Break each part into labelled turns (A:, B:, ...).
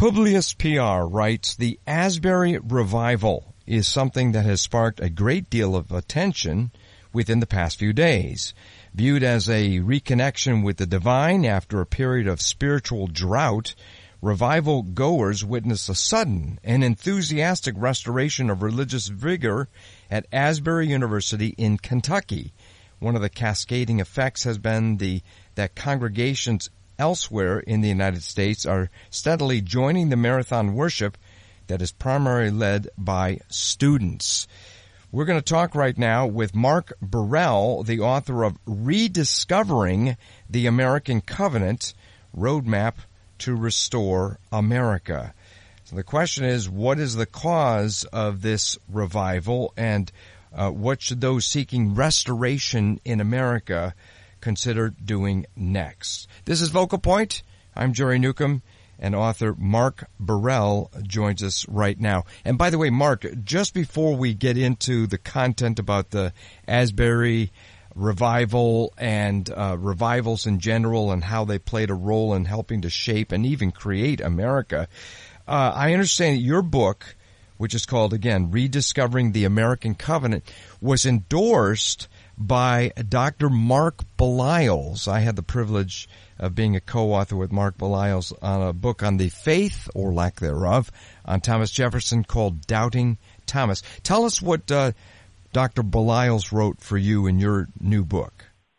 A: Publius PR writes, the Asbury Revival is something that has sparked a great deal of attention within the past few days. Viewed as a reconnection with the divine after a period of spiritual drought, revival goers witnessed a sudden and enthusiastic restoration of religious vigor at Asbury University in Kentucky. One of the cascading effects has been that congregations elsewhere in the United States are steadily joining the marathon worship that is primarily led by students. We're going to talk right now with Mark Burrell, the author of Rediscovering the American Covenant, Roadmap to Restore America. So the question is, what is the cause of this revival, and what should those seeking restoration in America consider doing next? This is Vocal Point. I'm Jerry Newcomb, and author Mark Burrell joins us right now. And by the way, Mark, just before we get into the content about the Asbury revival and revivals in general and how they played a role in helping to shape and even create America, I understand that your book, which is called, again, Rediscovering the American Covenant, was endorsed by Dr. Mark Belials. I had the privilege of being a co-author with Mark Belials on a book on the faith, or lack thereof, on Thomas Jefferson called Doubting Thomas. Tell us what Dr. Belials wrote for you in your new book.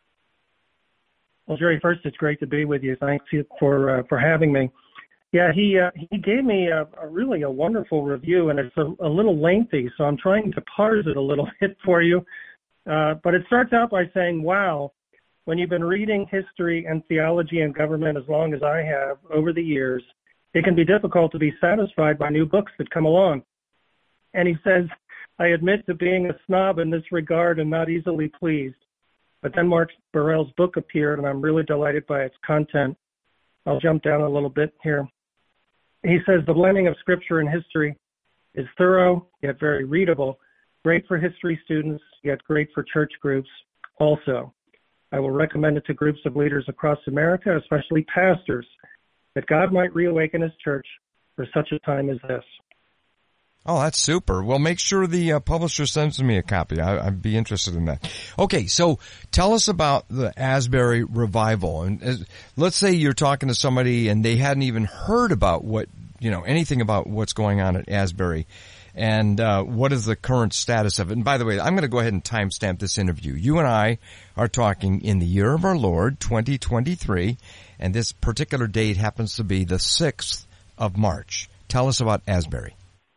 B: Well, Jerry, first, it's great to be with you. Thanks for having me. Yeah, he gave me a really wonderful review, and it's a little lengthy, so I'm trying to parse it a little bit for you. But it starts out by saying, wow, when you've been reading history and theology and government as long as I have over the years, it can be difficult to be satisfied by new books that come along. And he says, I admit to being a snob in this regard and not easily pleased. But then Mark Burrell's book appeared, and I'm really delighted by its content. I'll jump down a little bit here. He says, the blending of scripture and history is thorough, yet very readable, great for history students, yet great for church groups also. I will recommend it to groups of leaders across America, especially pastors, that God might reawaken his church for such a time as this.
A: Oh, that's super. Well, make sure the publisher sends me a copy. I'd be interested in that. Okay, so tell us about the Asbury revival. And let's say you're talking to somebody and they hadn't even heard about anything about what's going on at Asbury. And what is the current status of it? And by the way, I'm going to go ahead and timestamp this interview. You and I are talking in the year of our Lord, 2023, and this particular date happens to be the 6th of March. Tell us about Asbury.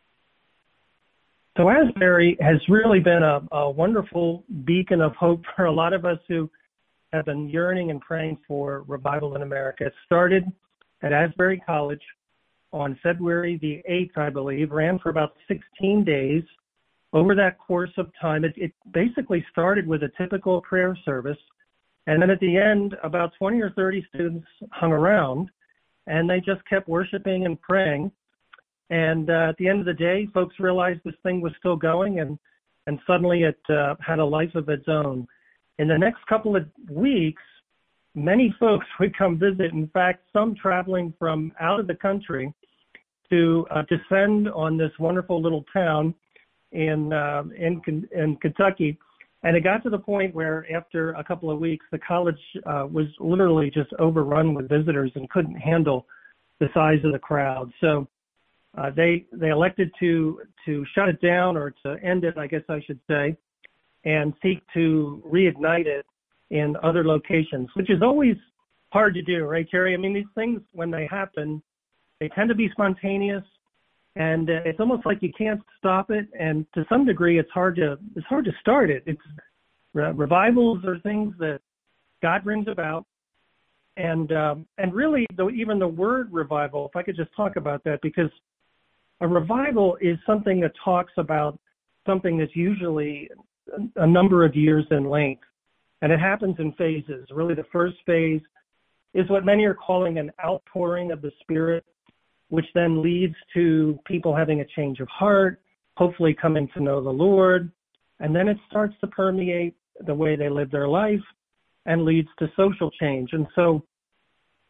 B: So Asbury has really been a wonderful beacon of hope for a lot of us who have been yearning and praying for revival in America. It started at Asbury College on February the 8th, I believe, ran for about 16 days. Over that course of time, it basically started with a typical prayer service. And then at the end, about 20 or 30 students hung around, and they just kept worshiping and praying. And at the end of the day, folks realized this thing was still going, and suddenly it had a life of its own. In the next couple of weeks, many folks would come visit. In fact, some traveling from out of the country to descend on this wonderful little town in Kentucky. And it got to the point where after a couple of weeks, the college was literally just overrun with visitors and couldn't handle the size of the crowd. So they elected to shut it down, or to end it, I guess I should say, and seek to reignite it in other locations, which is always hard to do, right, Jerry? I mean, these things, when they happen, they tend to be spontaneous, and it's almost like you can't stop it. And to some degree, it's hard to start it. It's revivals are things that God brings about, and really, even the word revival, if I could just talk about that, because a revival is something that talks about something that's usually a number of years in length, and it happens in phases. Really, the first phase is what many are calling an outpouring of the Spirit, which then leads to people having a change of heart, hopefully coming to know the Lord, and then it starts to permeate the way they live their life and leads to social change. And so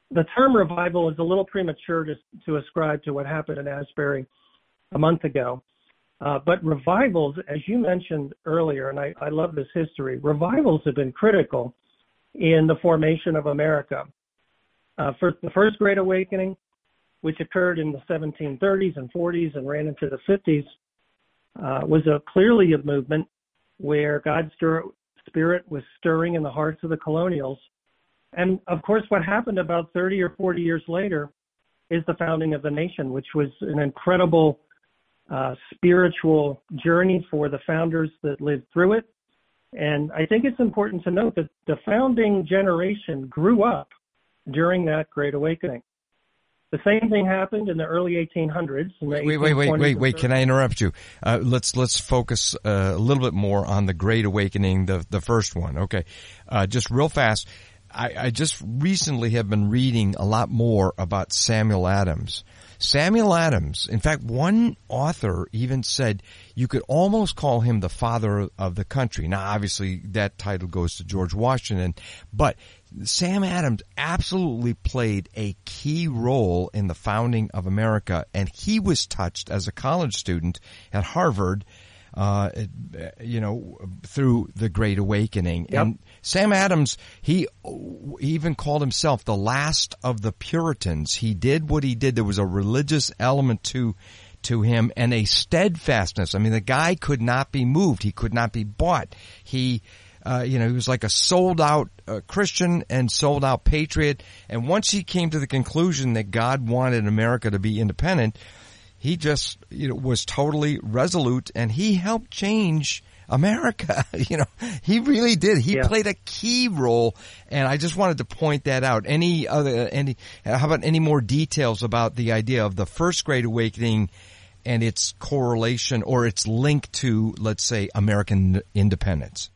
B: the term revival is a little premature to ascribe to what happened in Asbury a month ago. But revivals, as you mentioned earlier, and I love this history, revivals have been critical in the formation of America. For the First Great Awakening, which occurred in the 1730s and 40s and ran into the 50s, was clearly a movement where God's Spirit was stirring in the hearts of the colonials. And of course, what happened about 30 or 40 years later is the founding of the nation, which was an incredible spiritual journey for the founders that lived through it. And I think it's important to note that the founding generation grew up during that Great Awakening. The same thing happened in the early 1800s.
A: Wait. Can I interrupt you? Let's focus a little bit more on the Great Awakening, the first one. Okay. Just real fast. I just recently have been reading a lot more about Samuel Adams. Samuel Adams, in fact, one author even said you could almost call him the father of the country. Now, obviously, that title goes to George Washington, but Sam Adams absolutely played a key role in the founding of America, and he was touched as a college student at Harvard through the Great Awakening.
B: Yep.
A: And Sam Adams, he even called himself the last of the Puritans. He did what he did. There was a religious element to him and a steadfastness. I mean, the guy could not be moved. He could not be bought. He was like a sold out Christian and sold out patriot. And once he came to the conclusion that God wanted America to be independent, he just, was totally resolute, and he helped change America. He really did. He played a key role, and I just wanted to point that out. How about any more details about the idea of the First Great Awakening and its correlation or its link to, let's say, American independence?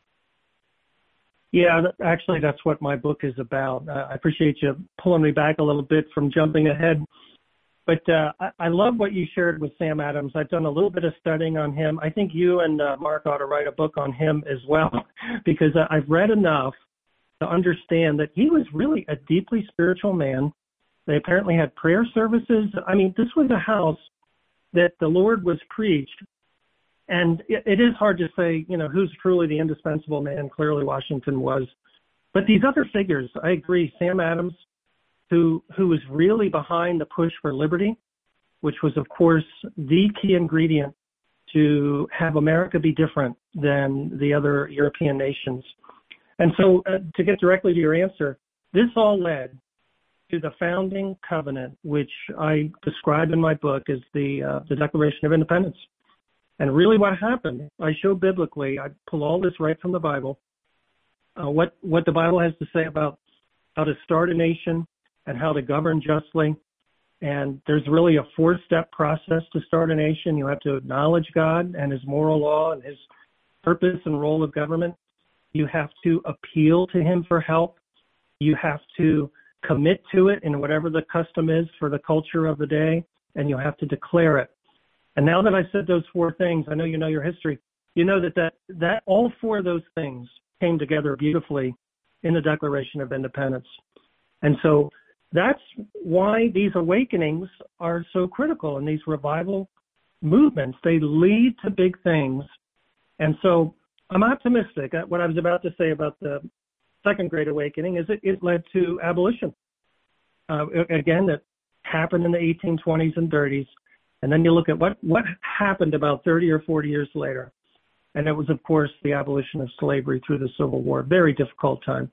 B: Yeah, actually, that's what my book is about. I appreciate you pulling me back a little bit from jumping ahead. But I love what you shared with Sam Adams. I've done a little bit of studying on him. I think you and Mark ought to write a book on him as well, because I've read enough to understand that he was really a deeply spiritual man. They apparently had prayer services. I mean, this was a house that the Lord was preached. And it is hard to say, who's truly the indispensable man. Clearly Washington was. But these other figures, I agree, Sam Adams, who was really behind the push for liberty, which was, of course, the key ingredient to have America be different than the other European nations. And so to get directly to your answer, this all led to the founding covenant, which I describe in my book as the Declaration of Independence. And really what happened, I show biblically, I pull all this right from the Bible, what the Bible has to say about how to start a nation, and how to govern justly. And there's really a 4-step process to start a nation. You have to acknowledge God and his moral law and his purpose and role of government. You have to appeal to him for help. You have to commit to it in whatever the custom is for the culture of the day, and you have to declare it. And now that I said those 4 things, I know you know your history, you know that all 4 of those things came together beautifully in the Declaration of Independence. And so that's why these awakenings are so critical, and these revival movements, they lead to big things. And so I'm optimistic. What I was about to say about the Second Great Awakening is it led to abolition. Again, that happened in the 1820s and 30s. And then you look at what happened about 30 or 40 years later. And it was, of course, the abolition of slavery through the Civil War. Very difficult time.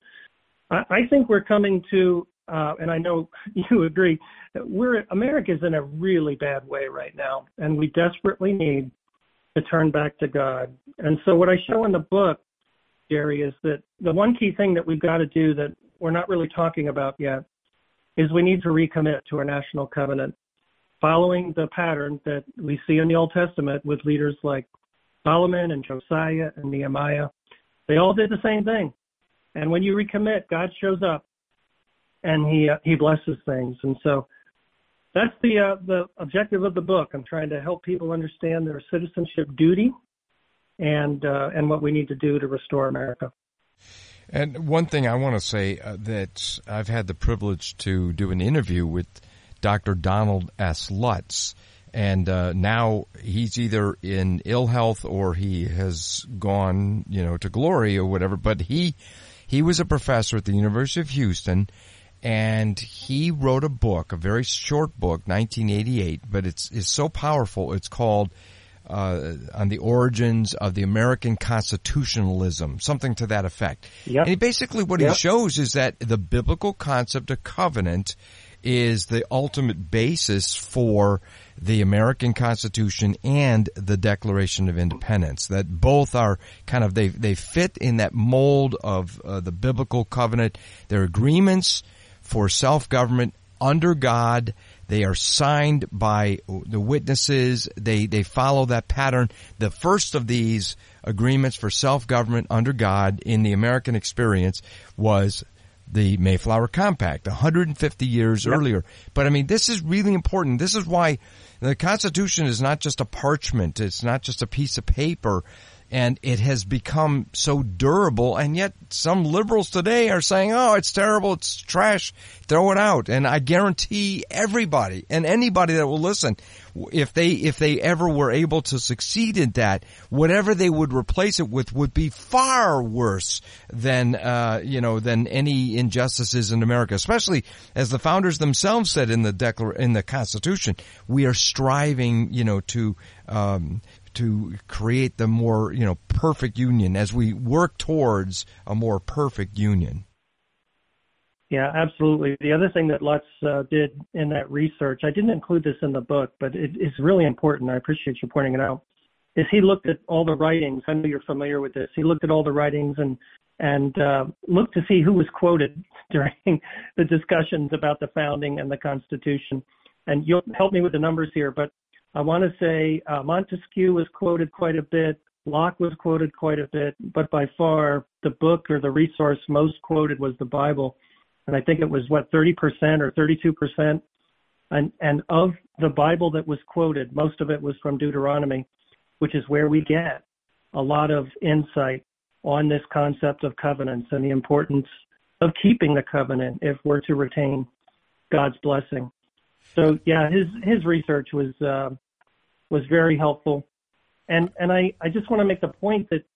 B: I think we're coming to and I know you agree, America's in a really bad way right now, and we desperately need to turn back to God. And so what I show in the book, Jerry, is that the one key thing that we've got to do that we're not really talking about yet is we need to recommit to our national covenant, following the pattern that we see in the Old Testament with leaders like Solomon and Josiah and Nehemiah. They all did the same thing. And when you recommit, God shows up. And he blesses things. And so that's the objective of the book. I'm trying to help people understand their citizenship duty and what we need to do to restore America.
A: And one thing I want to say that I've had the privilege to do an interview with Dr. Donald S. Lutz, and now he's either in ill health or he has gone, to glory or whatever. But he was a professor at the University of Houston, and he wrote a book, a very short book, 1988, but it's so powerful. It's called on the origins of the American constitutionalism, something to that effect.
B: Yep.
A: And basically what he shows is that the biblical concept of covenant is the ultimate basis for the American Constitution and the Declaration of Independence. That both are kind of, they fit in that mold of the biblical covenant. They're agreements for self-government under God. They are signed by the witnesses. They follow that pattern. The first of these agreements for self-government under God in the American experience was the Mayflower Compact, 150 years earlier. But I mean, this is really important. This is why the Constitution is not just a parchment. It's not just a piece of paper. And it has become so durable, and yet some liberals today are saying, oh, it's terrible, it's trash, throw it out. And I guarantee everybody and anybody that will listen, if they ever were able to succeed in that, whatever they would replace it with would be far worse than than any injustices in America. Especially as the founders themselves said in the Constitution, we are striving, to create the more, perfect union as we work towards a more perfect union.
B: Yeah, absolutely. The other thing that Lutz did in that research, I didn't include this in the book, but it is really important. I appreciate you pointing it out. Is he looked at all the writings. I know you're familiar with this. He looked at all the writings and looked to see who was quoted during the discussions about the founding and the Constitution. And you'll help me with the numbers here, but I want to say Montesquieu was quoted quite a bit, Locke was quoted quite a bit, but by far the book or the resource most quoted was the Bible. And I think it was, 30% or 32%. And of the Bible that was quoted, most of it was from Deuteronomy, which is where we get a lot of insight on this concept of covenants and the importance of keeping the covenant if we're to retain God's blessing. So yeah, his research was very helpful, and I just want to make the point that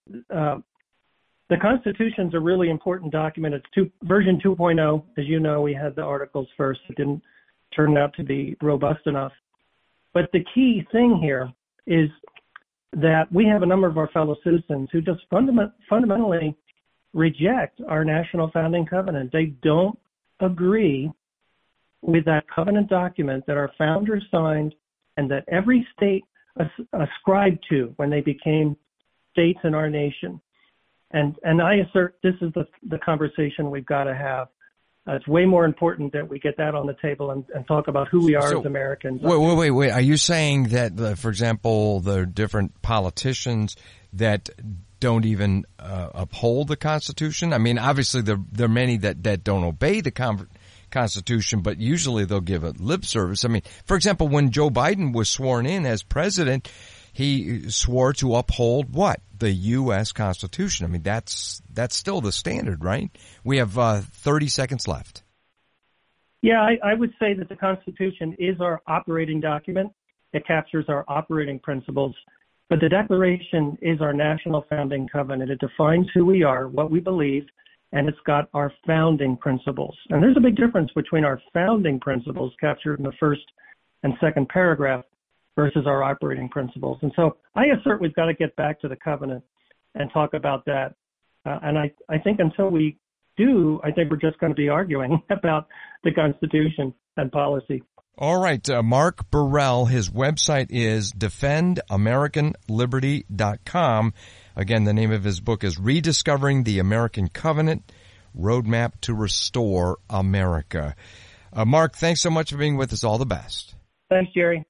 B: the Constitution is a really important document. It's version 2.0. As you know, we had the articles first. It didn't turn out to be robust enough. But the key thing here is that we have a number of our fellow citizens who just fundamentally reject our national founding covenant. They don't agree with that covenant document that our founders signed and that every state ascribed to when they became states in our nation. And I assert this is the conversation we've got to have. It's way more important that we get that on the table and talk about who we are as Americans.
A: Wait. Are you saying that, for example, the different politicians that don't even uphold the Constitution? I mean, obviously there are many that don't obey the Constitution, but usually they'll give it lip service. I mean, for example, when Joe Biden was sworn in as president, he swore to uphold what? The U.S. Constitution. I mean, that's still the standard, right? We have 30 seconds left.
B: Yeah, I would say that the Constitution is our operating document. It captures our operating principles. But the Declaration is our national founding covenant. It defines who we are, what we believe, and it's got our founding principles. And there's a big difference between our founding principles captured in the first and second paragraph versus our operating principles. And so I assert we've got to get back to the covenant and talk about that. And I think until we do, I think we're just going to be arguing about the Constitution and policy.
A: All right. Mark Burrell, his website is defendamericanliberty.com. Again, the name of his book is Rediscovering the American Covenant, Roadmap to Restore America. Mark, thanks so much for being with us. All the best.
B: Thanks, Jerry.